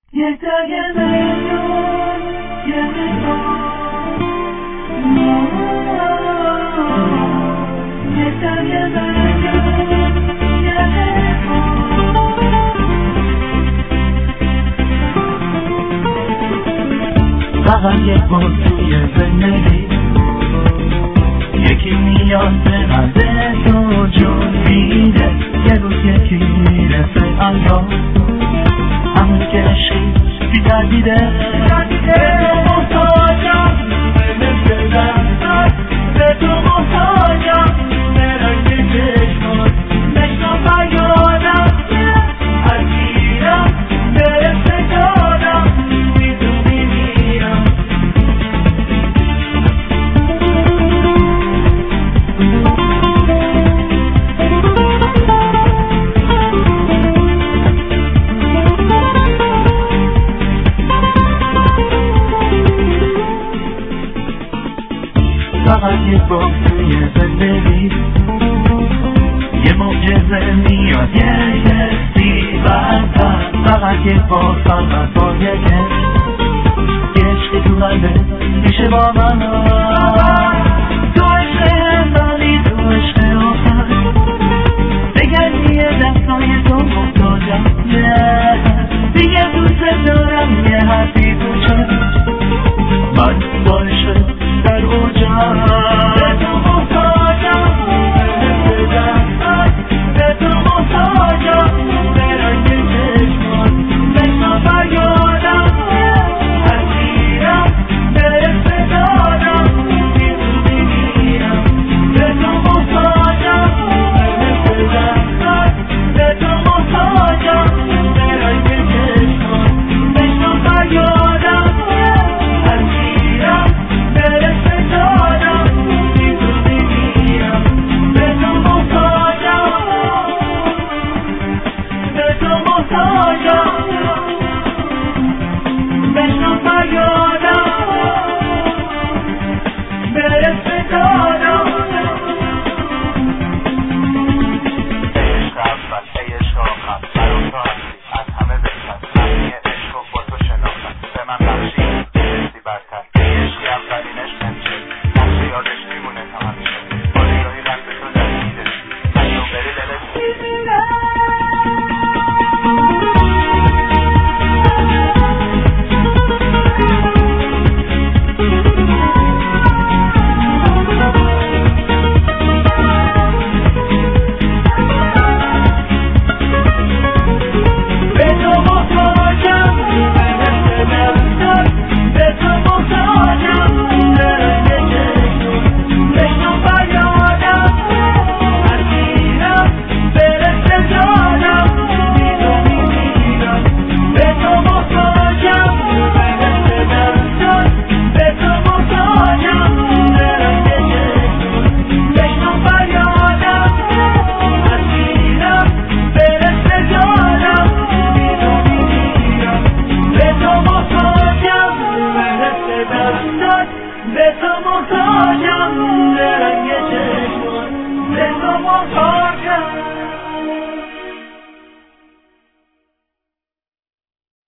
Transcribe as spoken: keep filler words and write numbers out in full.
یه تای میلیون یه میلیون یه تای میلیون یه میلیون فقط یک بار توی زندگی یکی میاد به قلب تو جون میده، یه روز یکی میرسه انجام همون که عشقی بی تردیده به تو محتاجم مثل دستات، به تو محتاجم به رنگ چشمات، بشنو فریادم از گیرم به استعدادم بی تو میمیرم. فقط یک بار توی زندگی یه معجزه میاد، یه کسی برتر. فقط یک بار فقط با یک یه عشقی تو قلبه میشه با من، تو عشق اندانی، تو عشق آخر بگردی یه دستای تو محتاجم، دیگه دوست دارم یه حرفی تو چه من با عشق در اوجم، به تو محتاجم مثل دستات، به تو محتاجم به رنگ چشمات، بشنو فریادم از گیرم به استعدادم بی تو میمیرم. به تو محتاجم مثل دستات، به تو محتاجم به رنگ چشمات، بشنو فریادم از گیرم به استعدادم بی تو میمیرم. به تو محتاجم، به تو محتاجم، بشنو فریادم به استعدادم. عشق اول، ای عشق آخر، برام تو هستی از همه بهتر، معنی عشق و با تو شناختم، به من بخشید کسی برتر. عشقی اولین عشق نمیشه، نقشه یادش میمونه تا همیشه، با نگاهی رنگ تو درگیره، از تو بری دلت به تو محتاجم مثل دستات، به تو محتاجم به رنگ چشمات، بشنو فریادم از گیرم به استعدادم بی تو میمیرم. به تو محتاجم مثل دستات، به تو محتاجم به رنگ چشمات، بشنو فریادم از گیرم به استعدادم بی تو میمیرم. به تو محتاجم مثل دستات، به تو محتاجم به رنگ چشمات، به تو محتاجم.